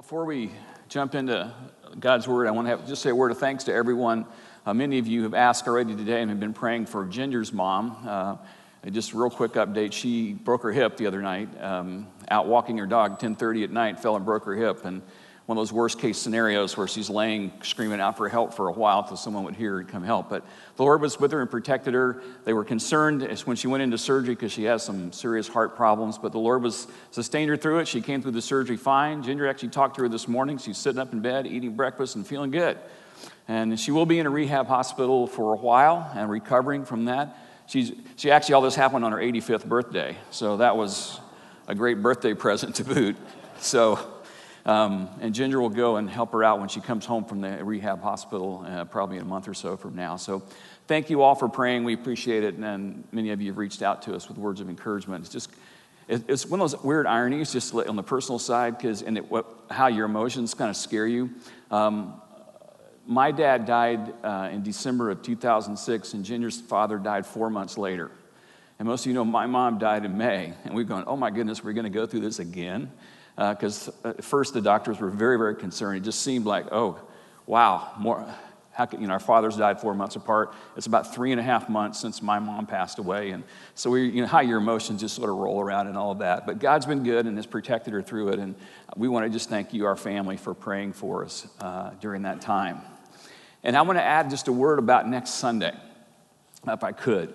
Before we jump into God's Word, I want to just say a word of thanks to everyone. Many of you have asked already today and have been praying for Ginger's mom. Just a real quick update, she broke her hip the other night, out walking her dog 10:30 at night, fell and broke her hip, and one of those worst-case scenarios where she's laying, screaming out for help for a while until someone would hear her and come help. But the Lord was with her and protected her. They were concerned when she went into surgery because she has some serious heart problems, but the Lord sustained her through it. She came through the surgery fine. Ginger actually talked to her this morning. She's sitting up in bed, eating breakfast, and feeling good. And she will be in a rehab hospital for a while and recovering from that. She actually, all this happened on her 85th birthday, so that was a great birthday present to boot. And Ginger will go and help her out when she comes home from the rehab hospital, probably in a month or so from now. So thank you all for praying. We appreciate it, and many of you have reached out to us with words of encouragement. It's one of those weird ironies, just on the personal side, because how your emotions kind of scare you. My dad died in December of 2006, and Ginger's father died 4 months later. And most of you know my mom died in May, and we've gone, oh my goodness, we're going to go through this again? Because at first the doctors were very, very concerned. It just seemed like, oh, wow, our fathers died 4 months apart. It's about 3.5 months since my mom passed away. And so how your emotions just sort of roll around and all of that. But God's been good and has protected her through it. And we want to just thank you, our family, for praying for us during that time. And I want to add just a word about next Sunday, if I could.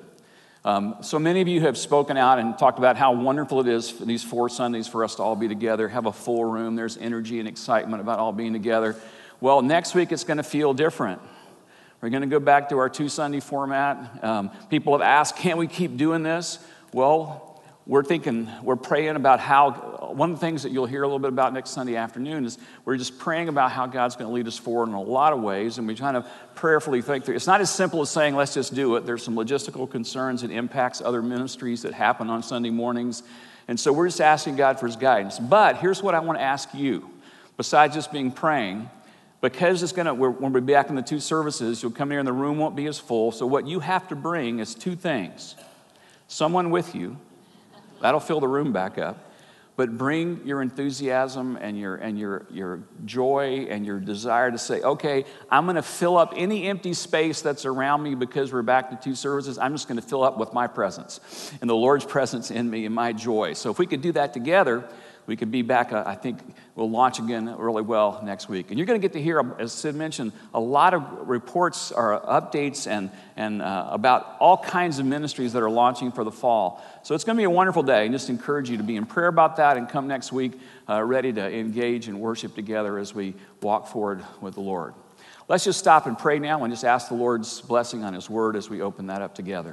So many of you have spoken out and talked about how wonderful it is for these 4 Sundays for us to all be together, have a full room. There's energy and excitement about all being together. Well, next week it's going to feel different. We're going to go back to our 2 Sunday format. People have asked, can't we keep doing this? Well, we're praying about how, one of the things that you'll hear a little bit about next Sunday afternoon is we're just praying about how God's going to lead us forward in a lot of ways, and we kind of prayerfully think through. It's not as simple as saying, let's just do it. There's some logistical concerns. It impacts other ministries that happen on Sunday mornings, and so we're just asking God for his guidance. But here's what I want to ask you, besides just praying, because when we're back in the 2 services, you'll come here and the room won't be as full, so what you have to bring is 2 things. Someone with you. That'll fill the room back up. But bring your enthusiasm and your joy and your desire to say, okay, I'm going to fill up any empty space that's around me because we're back to 2 services. I'm just going to fill up with my presence and the Lord's presence in me and my joy. So if we could do that together, we could be back. I think we'll launch again really well next week. And you're going to get to hear, as Sid mentioned, a lot of reports or updates and about all kinds of ministries that are launching for the fall. So it's going to be a wonderful day. And just encourage you to be in prayer about that and come next week ready to engage and worship together as we walk forward with the Lord. Let's just stop and pray now and just ask the Lord's blessing on his word as we open that up together.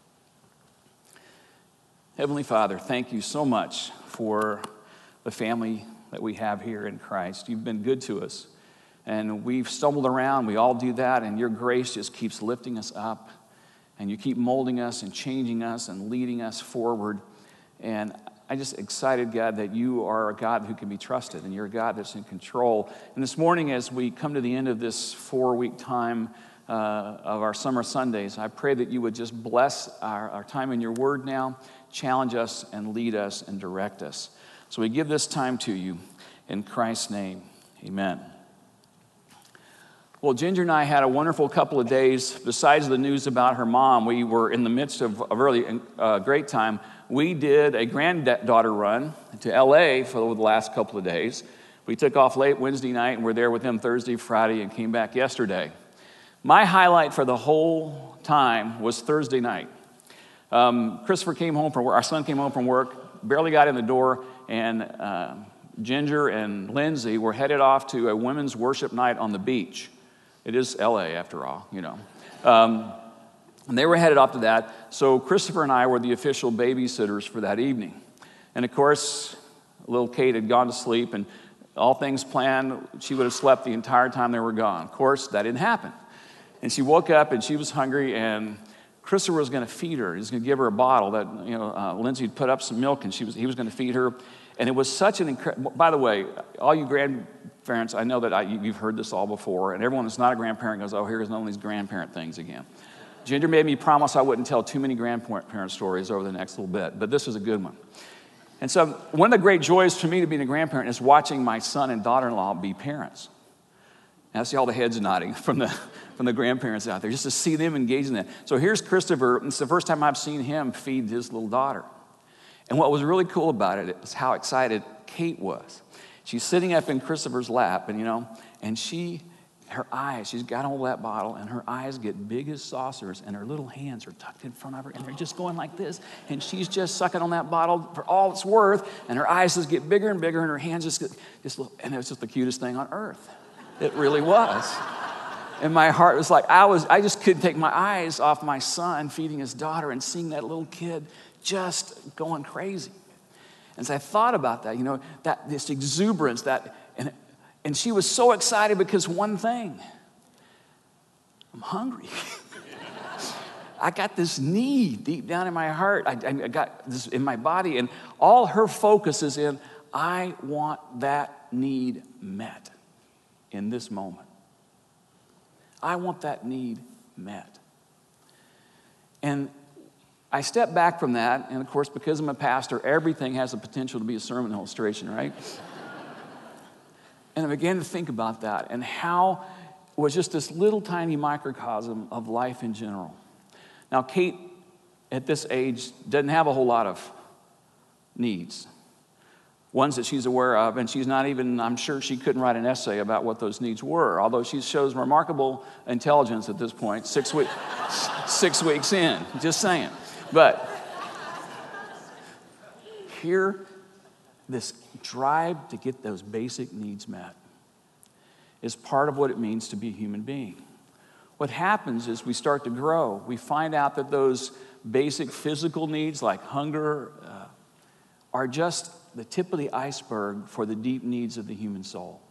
Heavenly Father, thank you so much for the family that we have here in Christ. You've been good to us, and we've stumbled around. We all do that, and your grace just keeps lifting us up, and you keep molding us and changing us and leading us forward. And I'm just excited, God, that you are a God who can be trusted, and you're a God that's in control. And this morning, as we come to the end of this 4-week time of our summer Sundays, I pray that you would just bless our time in your word now, challenge us and lead us and direct us. So we give this time to you in Christ's name. Amen. Well, Ginger and I had a wonderful couple of days. Besides the news about her mom, we were in the midst of a really great time. We did a granddaughter run to L.A. for the last couple of days. We took off late Wednesday night and were there with them Thursday, Friday, and came back yesterday. My highlight for the whole time was Thursday night. Christopher came home from work. Our son came home from work, barely got in the door, and Ginger and Lindsay were headed off to a women's worship night on the beach. It is L.A. after all, you know. And they were headed off to that. So Christopher and I were the official babysitters for that evening. And of course, little Kate had gone to sleep, and all things planned, she would have slept the entire time they were gone. Of course, that didn't happen. And she woke up, and she was hungry, and Christopher was going to feed her. He was going to give her a bottle that, Lindsay had put up some milk, and he was going to feed her. And it was such an incredible, by the way, all you grandparents, I know that you've heard this all before, and everyone that's not a grandparent goes, oh, here's one of these grandparent things again. Ginger made me promise I wouldn't tell too many grandparent stories over the next little bit, but this was a good one. And so one of the great joys for me to being a grandparent is watching my son and daughter-in-law be parents. And I see all the heads nodding from the grandparents out there, just to see them engaged in that. So here's Christopher, and it's the first time I've seen him feed his little daughter. And what was really cool about it is how excited Kate was. She's sitting up in Christopher's lap, and her eyes, she's got all that bottle, and her eyes get big as saucers, and her little hands are tucked in front of her, and they're just going like this, and she's just sucking on that bottle for all it's worth, and her eyes just get bigger and bigger, and her hands just get and it was just the cutest thing on earth. It really was. And my heart was like, I just couldn't take my eyes off my son feeding his daughter and seeing that little kid just going crazy. And so I thought about that, that this exuberance, and she was so excited because one thing, I'm hungry. I got this need deep down in my heart. I got this in my body, and all her focus is in, I want that need met in this moment. I want that need met. And I stepped back from that, and of course, because I'm a pastor, everything has the potential to be a sermon illustration, right? And I began to think about that and how it was just this little tiny microcosm of life in general. Now, Kate, at this age, doesn't have a whole lot of needs, ones that she's aware of, and she's not even, I'm sure she couldn't write an essay about what those needs were, although she shows remarkable intelligence at this point, 6 weeks in, just saying. But here, this drive to get those basic needs met is part of what it means to be a human being. What happens is we start to grow. We find out that those basic physical needs like hunger are just the tip of the iceberg for the deep needs of the human soul.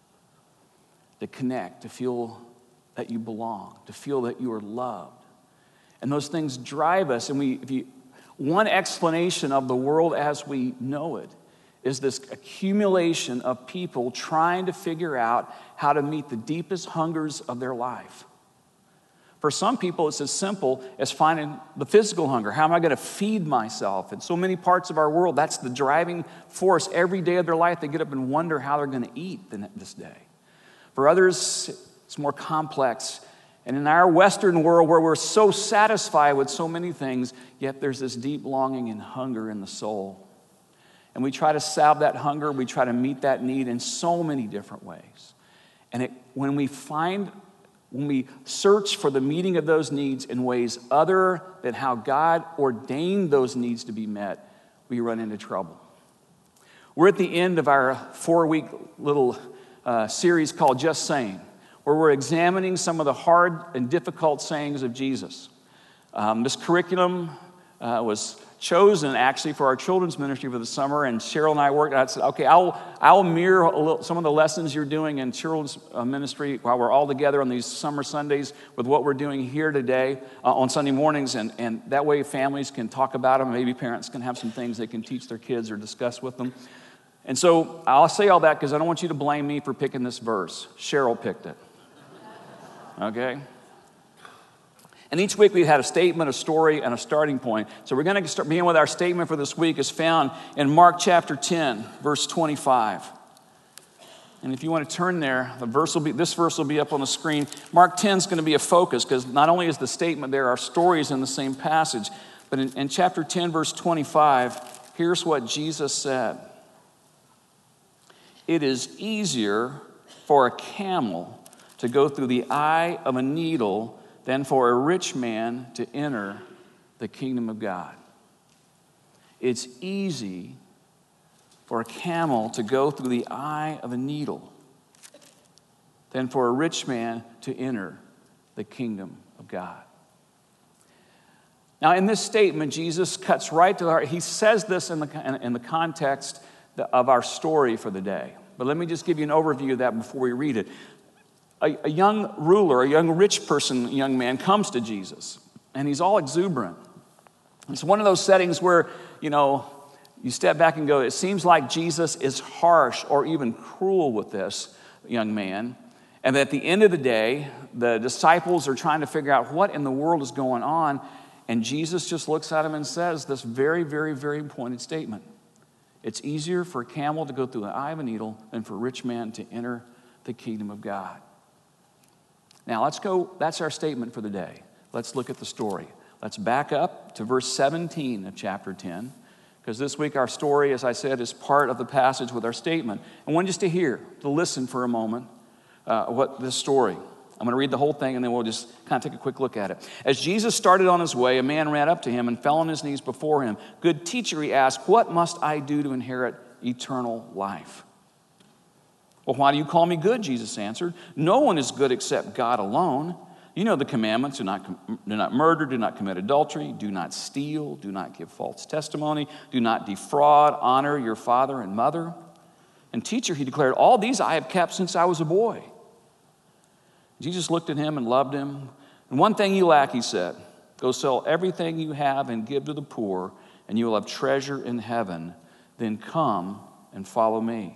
To connect, to feel that you belong, to feel that you are loved. And those things drive us. And one explanation of the world as we know it is this accumulation of people trying to figure out how to meet the deepest hungers of their life. For some people, it's as simple as finding the physical hunger. How am I going to feed myself? In so many parts of our world, that's the driving force. Every day of their life, they get up and wonder how they're going to eat this day. For others, it's more complex. And in our Western world, where we're so satisfied with so many things, yet there's this deep longing and hunger in the soul. And we try to salve that hunger. We try to meet that need in so many different ways. And when we search for the meeting of those needs in ways other than how God ordained those needs to be met, we run into trouble. We're at the end of our 4-week little series called Just Saying, where we're examining some of the hard and difficult sayings of Jesus. This curriculum was chosen actually for our children's ministry for the summer, and Cheryl and I worked out. I said, okay, I'll mirror some of the lessons you're doing in children's ministry while we're all together on these summer Sundays with what we're doing here today on Sunday mornings, and that way families can talk about them. Maybe parents can have some things they can teach their kids or discuss with them. And so I'll say all that because I don't want you to blame me for picking this verse. Cheryl picked it. Okay? And each week we had a statement, a story, and a starting point. So we're going to begin with our statement for this week is found in Mark chapter 10, verse 25. And if you want to turn there, this verse will be up on the screen. Mark 10 is going to be a focus because not only is the statement there are stories in the same passage, but in chapter 10, verse 25, here's what Jesus said. It is easier for a camel to go through the eye of a needle than for a rich man to enter the kingdom of God. It's easy for a camel to go through the eye of a needle than for a rich man to enter the kingdom of God. Now, in this statement, Jesus cuts right to the heart. He says this in the context of our story for the day. But let me just give you an overview of that before we read it. A young ruler, a young rich person, young man comes to Jesus, and he's all exuberant. It's one of those settings where, you step back and go, it seems like Jesus is harsh or even cruel with this young man. And at the end of the day, the disciples are trying to figure out what in the world is going on. And Jesus just looks at him and says this very, very, very pointed statement. It's easier for a camel to go through the eye of a needle than for a rich man to enter the kingdom of God. Now let's go, that's our statement for the day. Let's look at the story. Let's back up to verse 17 of chapter 10, because this week our story, as I said, is part of the passage with our statement. I want just to listen for a moment what this story. I'm going to read the whole thing and then we'll just kind of take a quick look at it. As Jesus started on his way, a man ran up to him and fell on his knees before him. "Good teacher," he asked, "what must I do to inherit eternal life?" "Well, why do you call me good?" Jesus answered. "No one is good except God alone. You know the commandments: do not murder, do not commit adultery, do not steal, do not give false testimony, do not defraud, honor your father and mother." "And teacher," he declared, "all these I have kept since I was a boy." Jesus looked at him and loved him. "And one thing you lack," he said. "Go sell everything you have and give to the poor, and you will have treasure in heaven. Then come and follow me."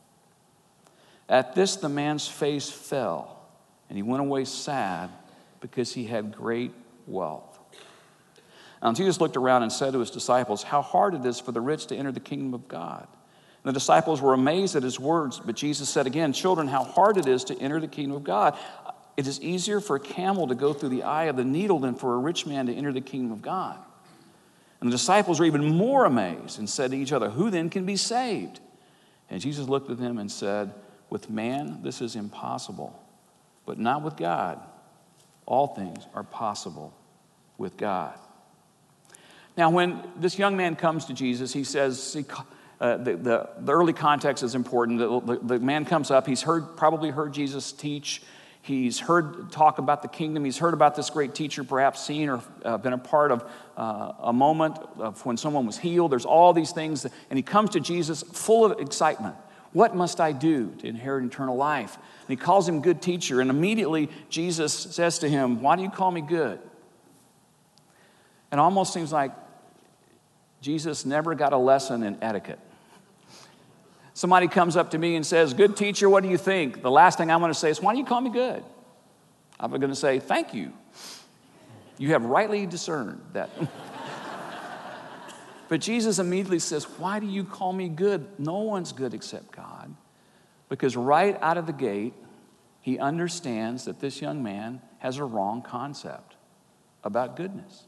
At this, the man's face fell, and he went away sad because he had great wealth. Now, Jesus looked around and said to his disciples, "How hard it is for the rich to enter the kingdom of God." And the disciples were amazed at his words, but Jesus said again, "Children, how hard it is to enter the kingdom of God. It is easier for a camel to go through the eye of the needle than for a rich man to enter the kingdom of God." And the disciples were even more amazed and said to each other, "Who then can be saved?" And Jesus looked at them and said, "With man this is impossible, but not with God. All things are possible with God." Now, when this young man comes to Jesus, he says, the early context is important. The man comes up. He's probably heard Jesus teach. He's heard talk about the kingdom. He's heard about this great teacher, perhaps seen or been a part of a moment of when someone was healed. There's all these things. And he comes to Jesus full of excitement. "What must I do to inherit eternal life?" And he calls him good teacher. And immediately Jesus says to him, "Why do you call me good?" And it almost seems like Jesus never got a lesson in etiquette. Somebody comes up to me and says, "Good teacher, what do you think?" The last thing I'm going to say is, "Why do you call me good?" I'm going to say, "Thank you. You have rightly discerned that." But Jesus immediately says, "Why do you call me good? No one's good except God." Because right out of the gate, he understands that this young man has a wrong concept about goodness.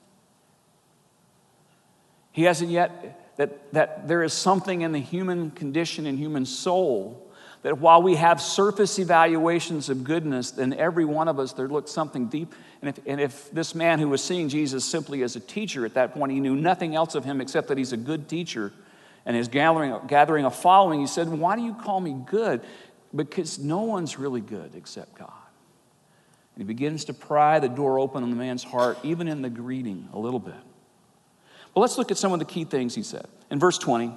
He hasn't yet, that there is something in the human condition and human soul that while we have surface evaluations of goodness, in every one of us there looks something deep. And if this man who was seeing Jesus simply as a teacher at that point, he knew nothing else of him except that he's a good teacher and is gathering a following, he said, "Why do you call me good?" Because no one's really good except God. And he begins to pry the door open on the man's heart, even in the greeting a little bit. Well, let's look at some of the key things he said. In verse 20,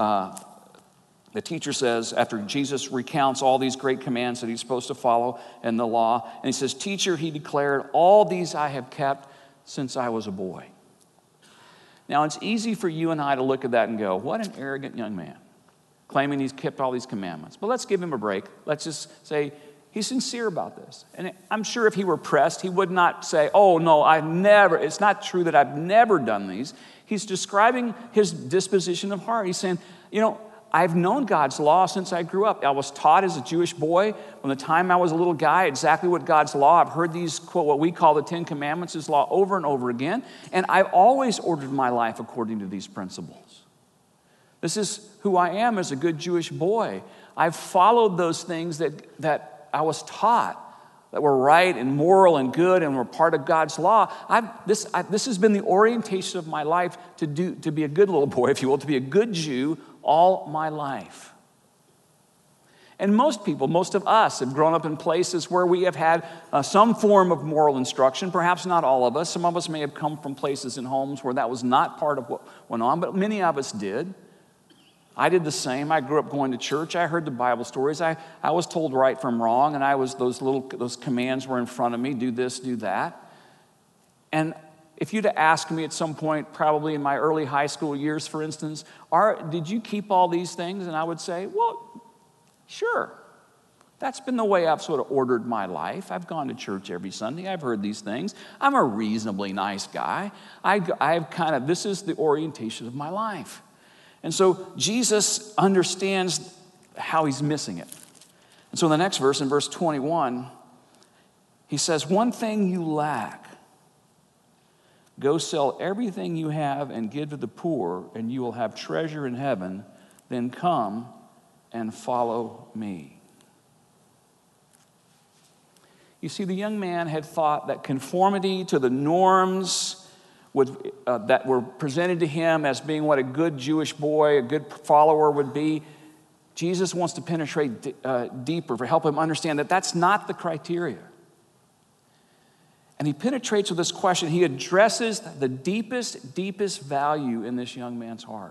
the teacher says, after Jesus recounts all these great commands that he's supposed to follow in the law, and he says, "Teacher," he declared, "all these I have kept since I was a boy." Now, it's easy for you and I to look at that and go, what an arrogant young man, claiming he's kept all these commandments. But let's give him a break. Let's just say he's sincere about this. And I'm sure if he were pressed, he would not say, "Oh, no, it's not true that I've never done these." He's describing his disposition of heart. He's saying, I've known God's law since I grew up. I was taught as a Jewish boy from the time I was a little guy exactly what God's law. I've heard these, quote, what we call the 10 Commandments, His law, over and over again. And I've always ordered my life according to these principles. This is who I am as a good Jewish boy. I've followed those things that I was taught that were right and moral and good and were part of God's law. This has been the orientation of my life to be a good little boy, if you will, to be a good Jew all my life. And most of us have grown up in places where we have had some form of moral instruction, perhaps not all of us. Some of us may have come from places and homes where that was not part of what went on, but many of us did. I did the same. I grew up going to church. I heard the Bible stories. I was told right from wrong, and those commands were in front of me, do this, do that. And if you'd have asked me at some point, probably in my early high school years, for instance, did you keep all these things? And I would say, well, sure. That's been the way I've sort of ordered my life. I've gone to church every Sunday. I've heard these things. I'm a reasonably nice guy. This is the orientation of my life. And so Jesus understands how he's missing it. And so in the next verse, in verse 21, he says, one thing you lack, go sell everything you have and give to the poor, and you will have treasure in heaven. Then come and follow me. You see, the young man had thought that conformity to the norms that were presented to him as being what a good Jewish boy, a good follower would be. Jesus wants to penetrate deeper to help him understand that that's not the criteria. And he penetrates with this question. He addresses the deepest value in this young man's heart.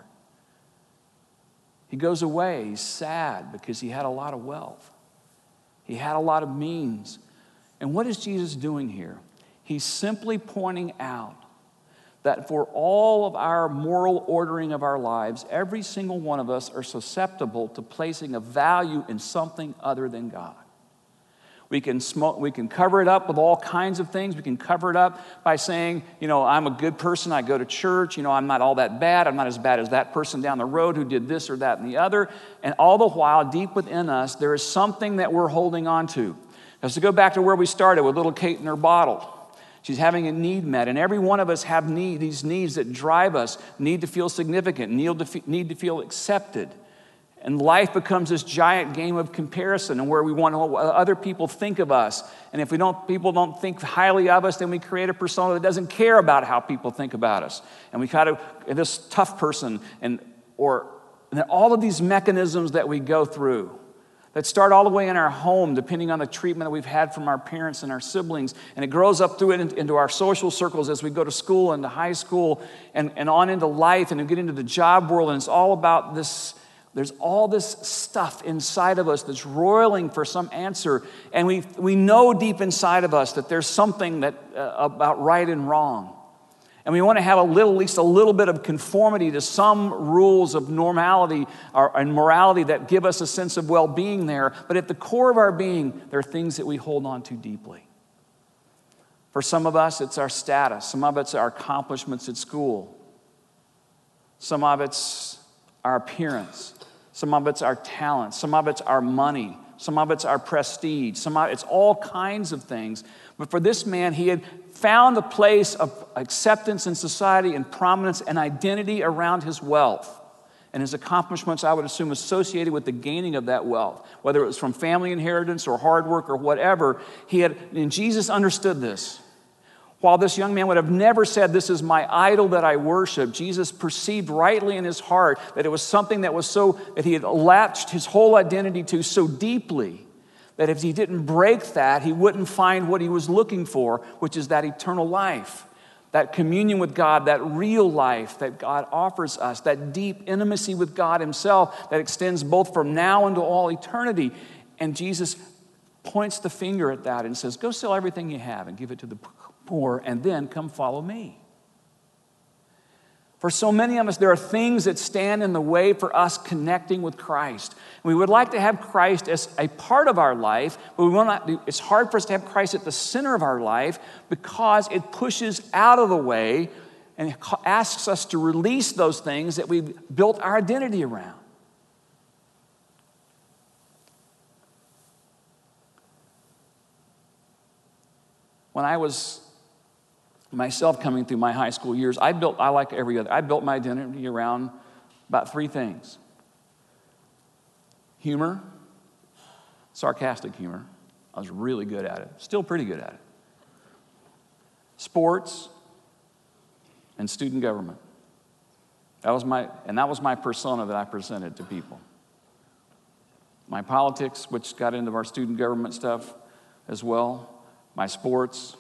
He goes away, he's sad because he had a lot of wealth. He had a lot of means. And what is Jesus doing here? He's simply pointing out that for all of our moral ordering of our lives, every single one of us are susceptible to placing a value in something other than God. We can cover it up with all kinds of things. We can cover it up by saying, I'm a good person, I go to church, I'm not all that bad, I'm not as bad as that person down the road who did this or that and the other. And all the while, deep within us, there is something that we're holding on to. Because to go back to where we started with little Kate and her bottle, she's having a need met, and every one of us have these needs that drive us, need to feel significant, need to feel accepted. And life becomes this giant game of comparison and where we want what other people think of us. And if people don't think highly of us, then we create a persona that doesn't care about how people think about us. And we kind of, this tough person, and all of these mechanisms that we go through that start all the way in our home, depending on the treatment that we've had from our parents and our siblings. And it grows up through it into our social circles as we go to school and to high school and on into life and we get into the job world. And it's all about this. There's all this stuff inside of us that's roiling for some answer. And we know deep inside of us that there's something that about right and wrong. And we want to have at least a little bit of conformity to some rules of normality and morality that give us a sense of well-being there. But at the core of our being, there are things that we hold on to deeply. For some of us, it's our status. Some of it's our accomplishments at school. Some of it's our appearance. Some of it's our talent. Some of it's our money. Some of it's our prestige. It's all kinds of things. But for this man, he had found a place of acceptance in society and prominence and identity around his wealth and his accomplishments, I would assume, associated with the gaining of that wealth, whether it was from family inheritance or hard work or whatever. And Jesus understood this. While this young man would have never said, "This is my idol that I worship," Jesus perceived rightly in his heart that it was something that he had latched his whole identity to so deeply that if he didn't break that, he wouldn't find what he was looking for, which is that eternal life, that communion with God, that real life that God offers us, that deep intimacy with God himself that extends both from now into all eternity. And Jesus points the finger at that and says, "Go sell everything you have and give it to the poor, and then come follow me." For so many of us, there are things that stand in the way for us connecting with Christ. We would like to have Christ as a part of our life, but it's hard for us to have Christ at the center of our life because it pushes out of the way and asks us to release those things that we've built our identity around. When I was myself coming through my high school years, I built my identity around about three things. Humor, sarcastic humor. I was really good at it, still pretty good at it. Sports and student government. That was my persona that I presented to people. My politics, which got into our student government stuff as well. My sports.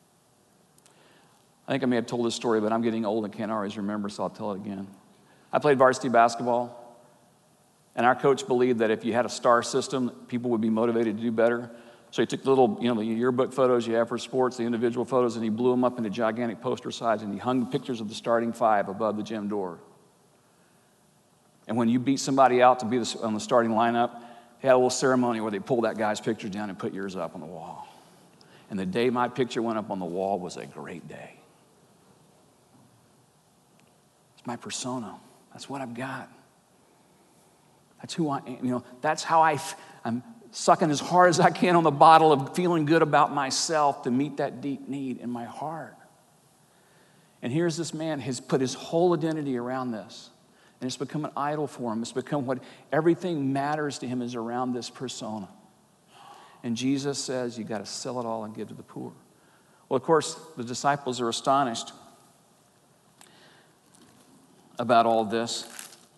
I think I may have told this story, but I'm getting old and can't always remember, so I'll tell it again. I played varsity basketball, and our coach believed that if you had a star system, people would be motivated to do better. So he took the little, the yearbook photos you have for sports, the individual photos, and he blew them up into gigantic poster size, and he hung pictures of the starting five above the gym door. And when you beat somebody out to be on the starting lineup, they had a little ceremony where they pulled that guy's picture down and put yours up on the wall. And the day my picture went up on the wall was a great day. My persona. That's what I've got. That's who I am. That's how I'm sucking as hard as I can on the bottle of feeling good about myself to meet that deep need in my heart. And here's this man has put his whole identity around this. And it's become an idol for him. It's become what everything matters to him is around this persona. And Jesus says, you got to sell it all and give to the poor. Well, of course, the disciples are astonished about all this.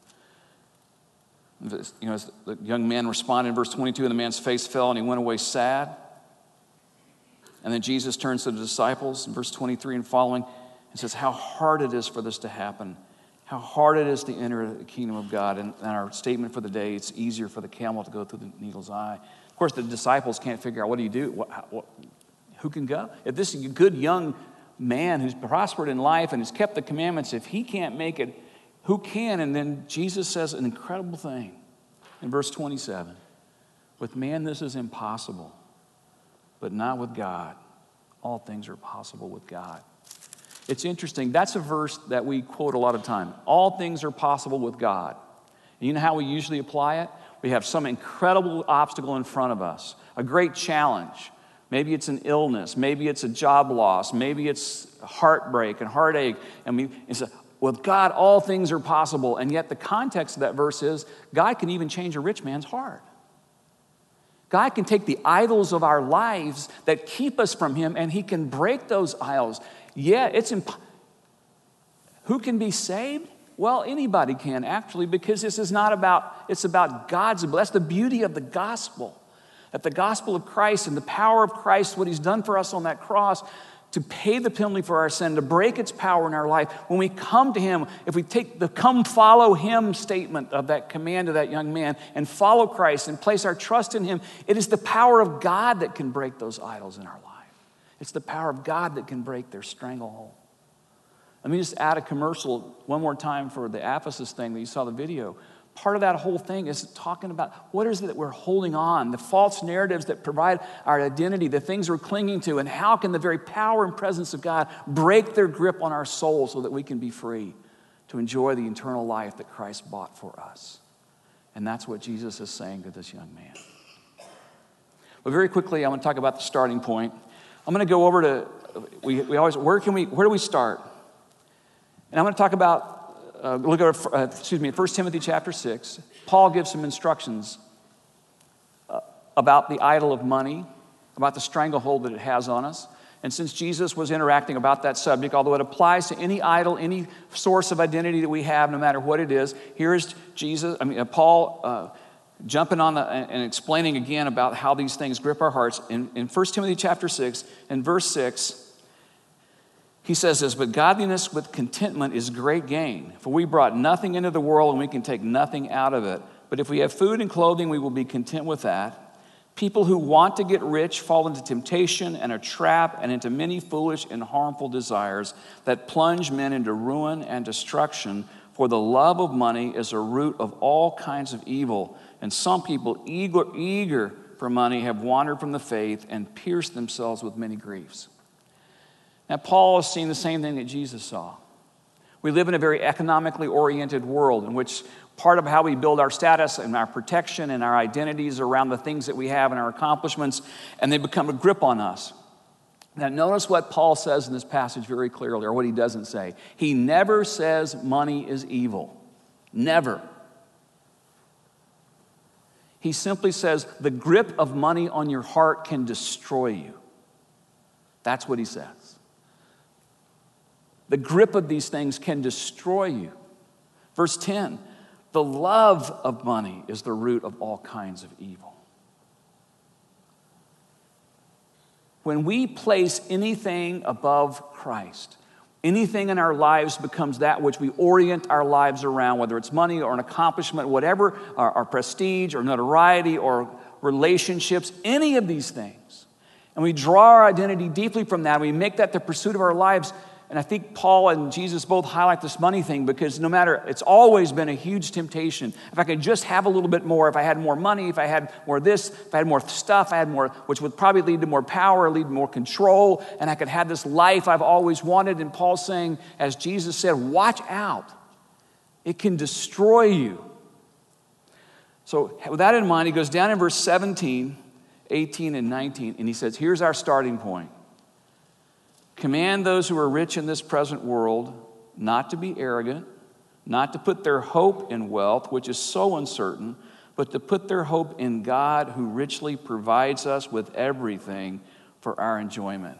As the young man responded in verse 22, and the man's face fell and he went away sad. And then Jesus turns to the disciples in verse 23 and following and says, how hard it is for this to happen. How hard it is to enter the kingdom of God. And our statement for the day, it's easier for the camel to go through the needle's eye. Of course, the disciples can't figure out, what do you do? Who can go? If this is a good young man who's prospered in life and has kept the commandments, if he can't make it, who can? And then Jesus says an incredible thing in verse 27. With man, this is impossible, but not with God. All things are possible with God. It's interesting. That's a verse that we quote a lot of time. All things are possible with God. And you know how we usually apply it? We have some incredible obstacle in front of us, a great challenge. Maybe it's an illness. Maybe it's a job loss. Maybe it's heartbreak and heartache. And it's with God, all things are possible. And yet the context of that verse is God can even change a rich man's heart. God can take the idols of our lives that keep us from him, and he can break those idols. Yeah, who can be saved? Well, anybody can, actually, because this is not about, it's about God's, that's the beauty of the gospel. That the gospel of Christ and the power of Christ, what he's done for us on that cross, to pay the penalty for our sin, to break its power in our life. When we come to him, if we take the come follow him statement of that command of that young man and follow Christ and place our trust in him, it is the power of God that can break those idols in our life. It's the power of God that can break their stranglehold. Let me just add a commercial one more time for the Ephesus thing that you saw the video. Part of that whole thing is talking about what is it that we're holding on, the false narratives that provide our identity, the things we're clinging to, and how can the very power and presence of God break their grip on our soul so that we can be free to enjoy the eternal life that Christ bought for us. And that's what Jesus is saying to this young man. But very quickly, I'm going to talk about the starting point. I'm going to go over to, where do we start? And I'm going to talk about, look at 1 Timothy chapter 6. Paul gives some instructions about the idol of money, about the stranglehold that it has on us. And since Jesus was interacting about that subject, although it applies to any idol, any source of identity that we have, no matter what it is, here is Paul jumping on and explaining again about how these things grip our hearts. In 1 Timothy chapter 6, in verse 6, he says this, but godliness with contentment is great gain. For we brought nothing into the world and we can take nothing out of it. But if we have food and clothing, we will be content with that. People who want to get rich fall into temptation and a trap and into many foolish and harmful desires that plunge men into ruin and destruction. For the love of money is a root of all kinds of evil. And some people eager for money have wandered from the faith and pierced themselves with many griefs. Now, Paul is seeing the same thing that Jesus saw. We live in a very economically oriented world in which part of how we build our status and our protection and our identities around the things that we have and our accomplishments, and they become a grip on us. Now, notice what Paul says in this passage very clearly, or what he doesn't say. He never says money is evil. Never. He simply says the grip of money on your heart can destroy you. That's what he says. The grip of these things can destroy you. Verse 10, the love of money is the root of all kinds of evil. When we place anything above Christ, anything in our lives becomes that which we orient our lives around, whether it's money or an accomplishment, whatever, our prestige or notoriety or relationships, any of these things. And we draw our identity deeply from that. We make that the pursuit of our lives. And I think Paul and Jesus both highlight this money thing because no matter, it's always been a huge temptation. If I could just have a little bit more, if I had more money, if I had more of this, if I had more stuff, I had more, which would probably lead to more power, lead to more control, and I could have this life I've always wanted. And Paul's saying, as Jesus said, watch out. It can destroy you. So with that in mind, he goes down in verse 17, 18, and 19, and he says, here's our starting point. Command those who are rich in this present world not to be arrogant, not to put their hope in wealth, which is so uncertain, but to put their hope in God, who richly provides us with everything for our enjoyment.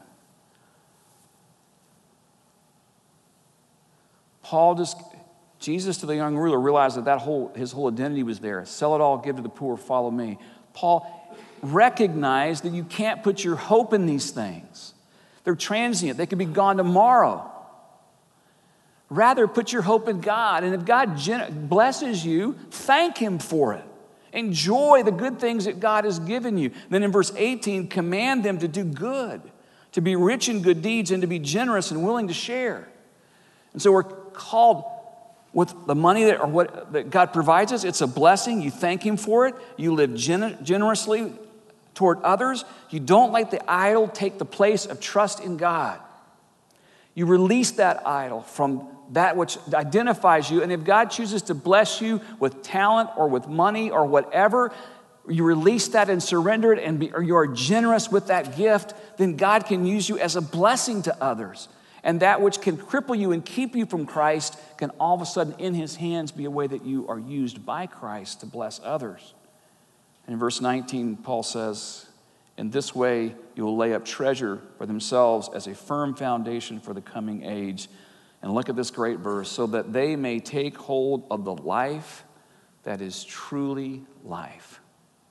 Jesus to the young ruler realized that his whole identity was there. Sell it all, give to the poor, follow me. Paul recognized that you can't put your hope in these things. They're transient. They could be gone tomorrow. Rather, put your hope in God. And if God blesses you, thank Him for it. Enjoy the good things that God has given you. Then in verse 18, command them to do good, to be rich in good deeds, and to be generous and willing to share. And so we're called with the money that God provides us. It's a blessing. You thank Him for it. You live generously toward others. You don't let the idol take the place of trust in God. You release that idol from that which identifies you. And if God chooses to bless you with talent or with money or whatever, you release that and surrender it, or you are generous with that gift, then God can use you as a blessing to others. And that which can cripple you and keep you from Christ can all of a sudden in His hands be a way that you are used by Christ to bless others. And in verse 19, Paul says, in this way you will lay up treasure for themselves as a firm foundation for the coming age. And look at this great verse, so that they may take hold of the life that is truly life.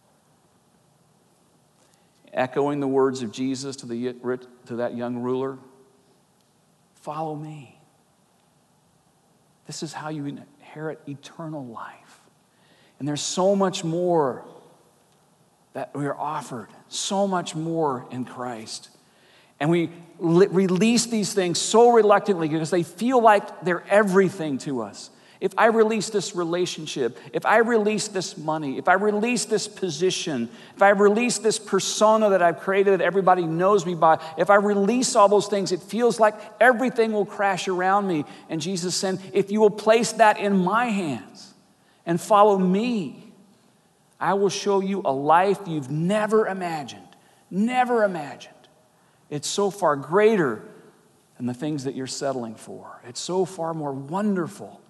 Echoing the words of Jesus to that young ruler, follow me. This is how you inherit eternal life. And there's so much more that we are offered, so much more in Christ. And we release these things so reluctantly because they feel like they're everything to us. If I release this relationship, if I release this money, if I release this position, if I release this persona that I've created that everybody knows me by, if I release all those things, it feels like everything will crash around me. And Jesus said, if you will place that in my hands and follow me, I will show you a life you've never imagined. Never imagined. It's so far greater than the things that you're settling for. It's so far more wonderful.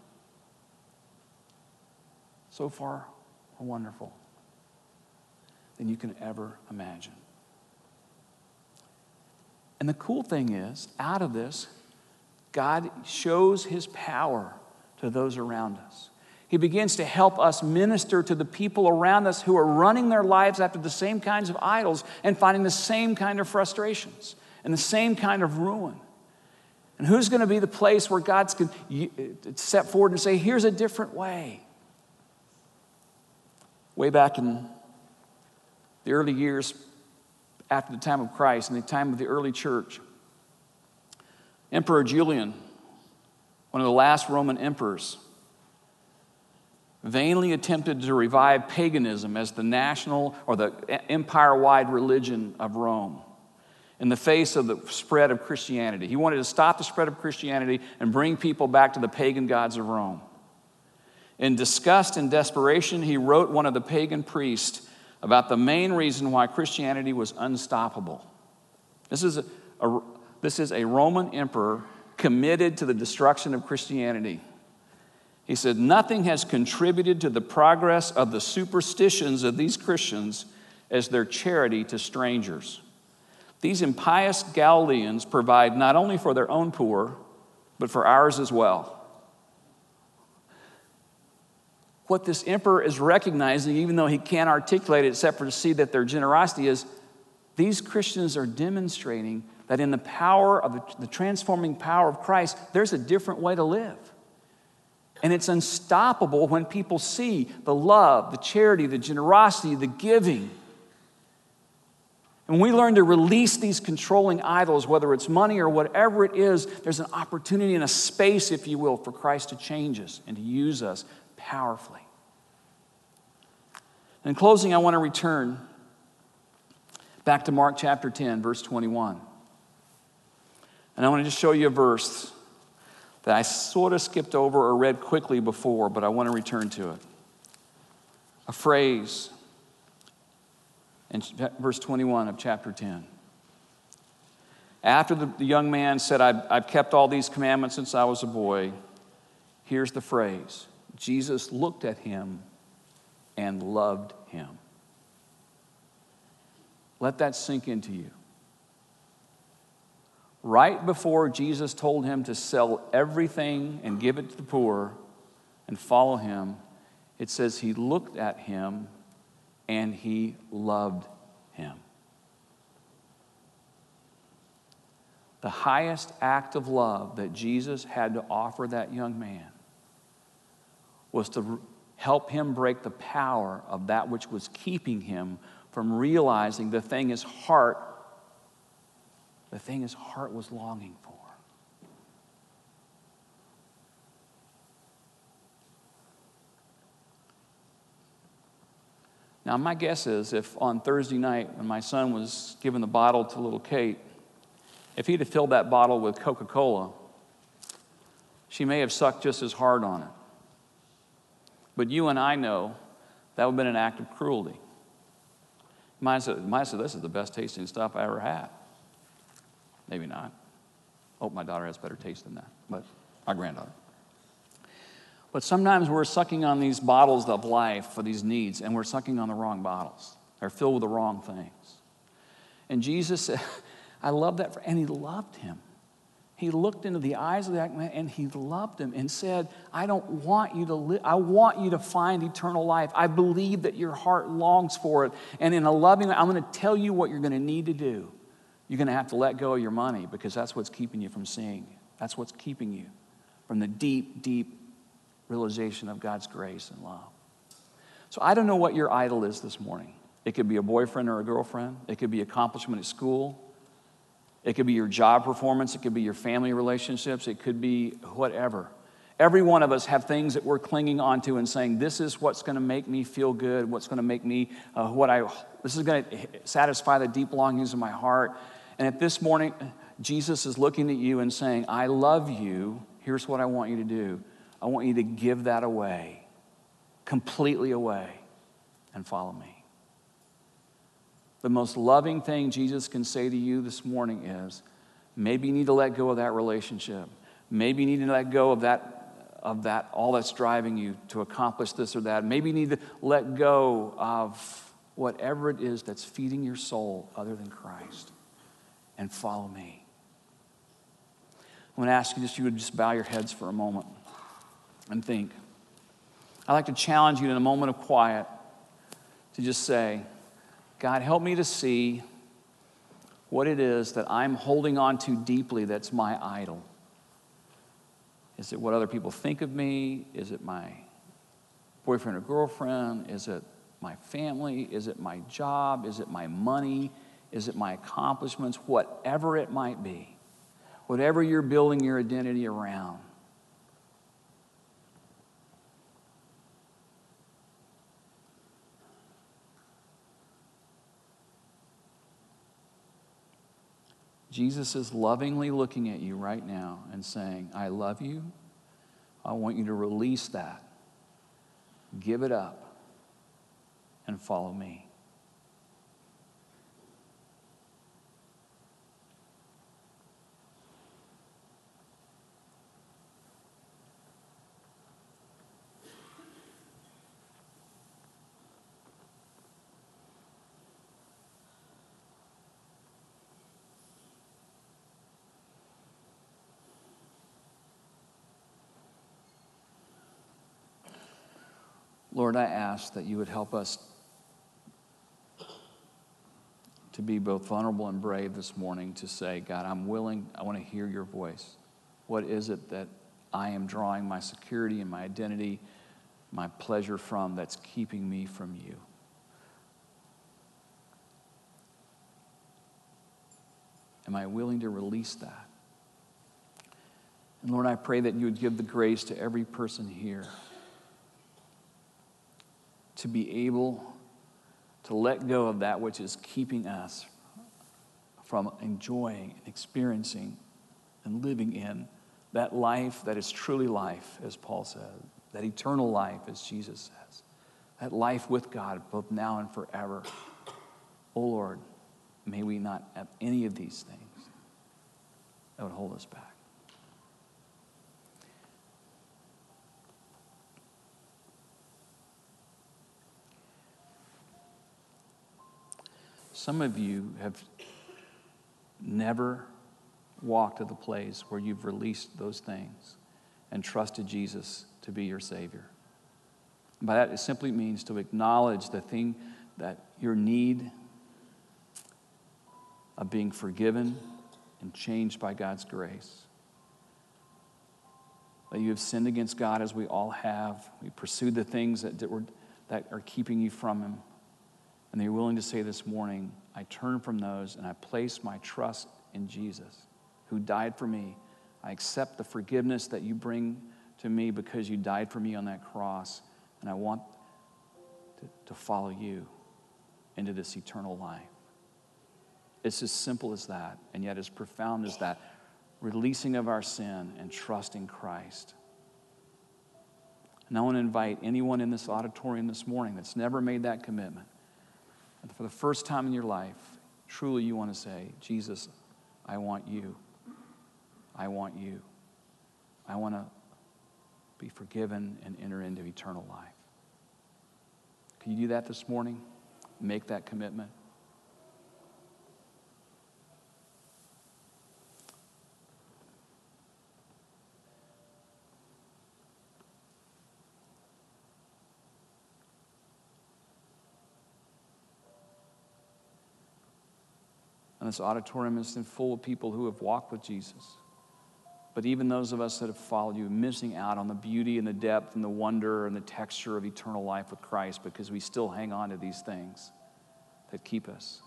So far more wonderful than you can ever imagine. And the cool thing is, out of this, God shows His power to those around us. He begins to help us minister to the people around us who are running their lives after the same kinds of idols and finding the same kind of frustrations and the same kind of ruin. And who's going to be the place where God's going to step forward and say, here's a different way? Way back in the early years after the time of Christ, in the time of the early church, Emperor Julian, one of the last Roman emperors, vainly attempted to revive paganism as the national or the empire-wide religion of Rome in the face of the spread of Christianity. He wanted to stop the spread of Christianity and bring people back to the pagan gods of Rome. In disgust and desperation, he wrote one of the pagan priests about the main reason why Christianity was unstoppable. This is a Roman emperor committed to the destruction of Christianity. He said, nothing has contributed to the progress of the superstitions of these Christians as their charity to strangers. These impious Galileans provide not only for their own poor, but for ours as well. What this emperor is recognizing, even though he can't articulate it except for to see that their generosity is, these Christians are demonstrating that in the power of the transforming power of Christ, there's a different way to live. And it's unstoppable when people see the love, the charity, the generosity, the giving. And when we learn to release these controlling idols, whether it's money or whatever it is, there's an opportunity and a space, if you will, for Christ to change us and to use us powerfully. In closing, I want to return back to Mark chapter 10, verse 21. And I want to just show you a verse that I sort of skipped over or read quickly before, but I want to return to it. A phrase in verse 21 of chapter 10. After the young man said, I've kept all these commandments since I was a boy, here's the phrase. Jesus looked at him and loved him. Let that sink into you. Right before Jesus told him to sell everything and give it to the poor and follow him, it says he looked at him and he loved him. The highest act of love that Jesus had to offer that young man was to help him break the power of that which was keeping him from realizing the thing his heart was longing for. Now, my guess is if on Thursday night when my son was giving the bottle to little Kate, if he'd have filled that bottle with Coca-Cola, she may have sucked just as hard on it. But you and I know that would have been an act of cruelty. Might have said, this is the best tasting stuff I ever had. Maybe not. Oh, my daughter has better taste than that, but our granddaughter. But sometimes we're sucking on these bottles of life for these needs, and we're sucking on the wrong bottles. They're filled with the wrong things. And Jesus said, I love that, and he loved him. He looked into the eyes of that man, and he loved him and said, I don't want you to live. I want you to find eternal life. I believe that your heart longs for it. And in a loving way, I'm going to tell you what you're going to need to do. You're going to have to let go of your money because that's what's keeping you from seeing. That's what's keeping you from the deep, deep realization of God's grace and love. So I don't know what your idol is this morning. It could be a boyfriend or a girlfriend. It could be accomplishment at school. It could be your job performance. It could be your family relationships. It could be whatever. Every one of us have things that we're clinging onto and saying, this is what's going to make me feel good, what's going to make me, this is going to satisfy the deep longings of my heart. And if this morning, Jesus is looking at you and saying, I love you, here's what I want you to do. I want you to give that away, completely away, and follow me. The most loving thing Jesus can say to you this morning is, maybe you need to let go of that relationship. Maybe you need to let go of that, all that's driving you to accomplish this or that. Maybe you need to let go of whatever it is that's feeding your soul other than Christ, and follow me. I'm going to ask you would just bow your heads for a moment and think. I'd like to challenge you in a moment of quiet to just say, God, help me to see what it is that I'm holding on to deeply that's my idol. Is it what other people think of me? Is it my boyfriend or girlfriend? Is it my family? Is it my job? Is it my money? Is it my accomplishments? Whatever it might be. Whatever you're building your identity around. Jesus is lovingly looking at you right now and saying, I love you. I want you to release that. Give it up and follow me. Lord, I ask that you would help us to be both vulnerable and brave this morning to say, God, I'm willing, I want to hear your voice. What is it that I am drawing my security and my identity, my pleasure from that's keeping me from you? Am I willing to release that? And Lord, I pray that you would give the grace to every person here to be able to let go of that which is keeping us from enjoying and experiencing and living in that life that is truly life, as Paul said, that eternal life, as Jesus says, that life with God, both now and forever. Oh Lord, may we not have any of these things that would hold us back. Some of you have never walked to the place where you've released those things and trusted Jesus to be your Savior. By that, it simply means to acknowledge the thing that your need of being forgiven and changed by God's grace. That you have sinned against God, as we all have. We pursued the things that are keeping you from Him. And that you're willing to say this morning, I turn from those and I place my trust in Jesus, who died for me. I accept the forgiveness that you bring to me because you died for me on that cross. And I want to follow you into this eternal life. It's as simple as that, and yet as profound as that. Releasing of our sin and trusting Christ. And I want to invite anyone in this auditorium this morning that's never made that commitment. And for the first time in your life, truly you want to say, Jesus, I want you. I want you. I want to be forgiven and enter into eternal life. Can you do that this morning? Make that commitment. And this auditorium is full of people who have walked with Jesus. But even those of us that have followed you, missing out on the beauty and the depth and the wonder and the texture of eternal life with Christ because we still hang on to these things that keep us.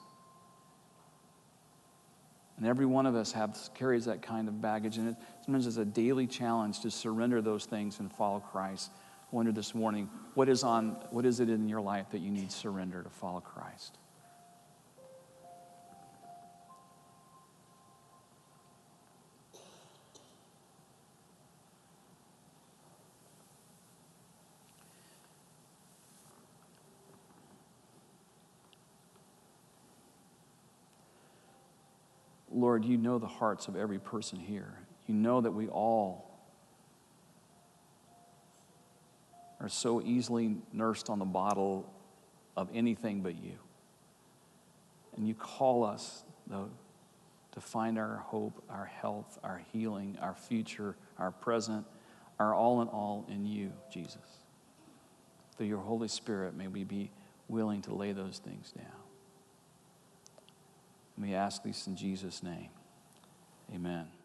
And every one of us carries that kind of baggage, and sometimes it's a daily challenge to surrender those things and follow Christ. I wonder this morning, what is it in your life that you need surrender to follow Christ? Lord, you know the hearts of every person here. You know that we all are so easily nursed on the bottle of anything but you. And you call us, though, to find our hope, our health, our healing, our future, our present, our all in all in you, Jesus. Through your Holy Spirit, may we be willing to lay those things down. And we ask this in Jesus' name. Amen.